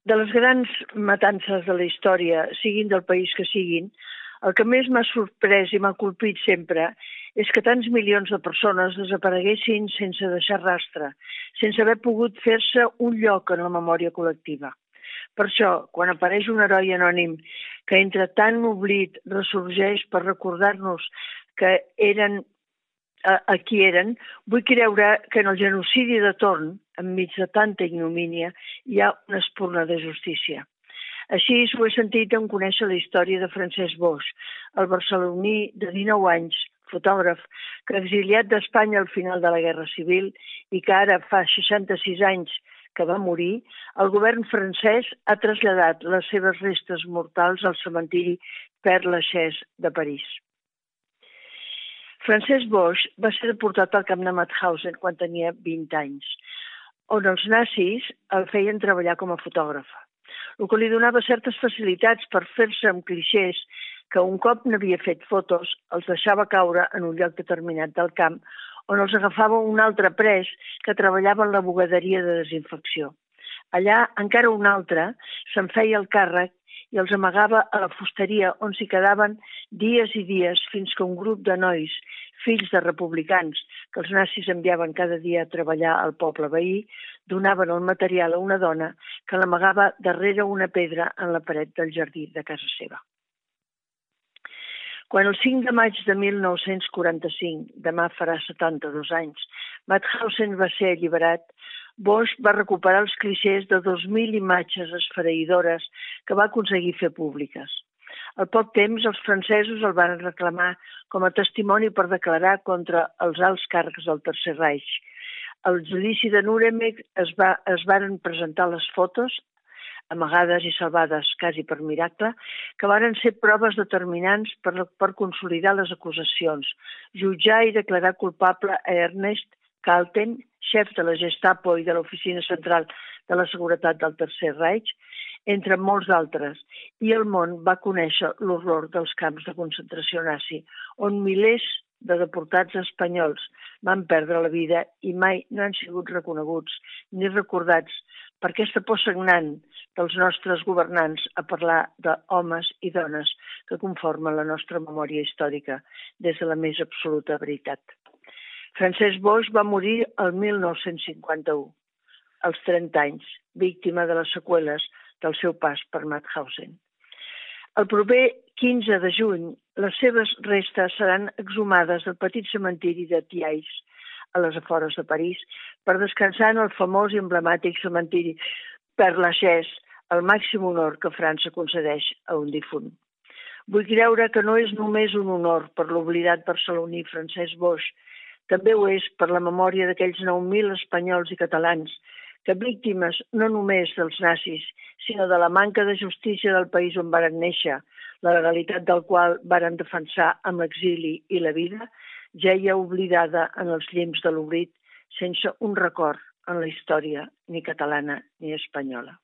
De les grans matances de la història, siguin del país que siguin, el que més m'ha sorprès i m'ha colpit sempre és que tants milions de persones desapareguessin sense deixar rastre, sense haver pogut fer-se un lloc en la memòria col·lectiva. Per això, quan apareix un heroi anònim que entre tant oblit ressorgeix per recordar-nos que eren a qui eren, vull creure que en el genocidi de Torn, enmig de tanta ignomínia, hi ha una espurna de justícia. Així ho he sentit en conèixer la història de Francesc Boix, el barceloní de 19 anys, fotògraf, que exiliat d'Espanya al final de la Guerra Civil i que ara fa 66 anys que va morir, el govern francès ha traslladat les seves restes mortals al cementiri Père Lachaise de París. Francesc Boix va ser deportat al camp de Mauthausen quan tenia 20 anys, on els nazis el feien treballar com a fotògraf, el que li donava certes facilitats per fer-se amb clixés que un cop n'havia fet fotos els deixava caure en un lloc determinat del camp on els agafava un altre pres que treballava en la bugaderia de desinfecció. Allà encara un altre se'n feia el càrrec i els amagava a la fusteria on s'hi quedaven dies i dies fins que un grup de nois, fills de republicans, que els nazis enviaven cada dia a treballar al poble veí, donaven el material a una dona que l'amagava darrere una pedra en la paret del jardí de casa seva. Quan el 5 de maig de 1945, demà farà 72 anys, Mauthausen va ser alliberat, Boix va recuperar els clixés de 2.000 imatges esfereïdores que va aconseguir fer públiques. Al poc temps, els francesos el van reclamar com a testimoni per declarar contra els alts càrrecs del Tercer Reich. Al judici de Nuremberg es varen presentar les fotos, amagades i salvades quasi per miracle, que varen ser proves determinants per consolidar les acusacions, jutjar i declarar culpable a Ernest Kalten, xef de la Gestapo i de l'Oficina Central de la Seguretat del Tercer Reich, entre molts d'altres, i el món va conèixer l'horror dels camps de concentració nazi, on milers de deportats espanyols van perdre la vida i mai no han sigut reconeguts ni recordats per aquesta por sagnant dels nostres governants a parlar d'homes i dones que conformen la nostra memòria històrica des de la més absoluta veritat. Francesc Boix va morir el 1951, als 30 anys, víctima de les seqüeles del seu pas per Mauthausen. El proper 15 de juny, les seves restes seran exhumades del petit cementiri de Thiais, a les afores de París, per descansar en el famós i emblemàtic cementiri Père Lachaise, el màxim honor que França concedeix a un difunt. Vull creure que no és només un honor per l'oblidat barceloní Francesc Boix, també ho és per la memòria d'aquells 9.000 espanyols i catalans que víctimes no només dels nazis, sinó de la manca de justícia del país on varen néixer, la legalitat del qual varen defensar amb l'exili i la vida, jaia oblidada en els llimbs de l'oblit sense un record en la història ni catalana ni espanyola.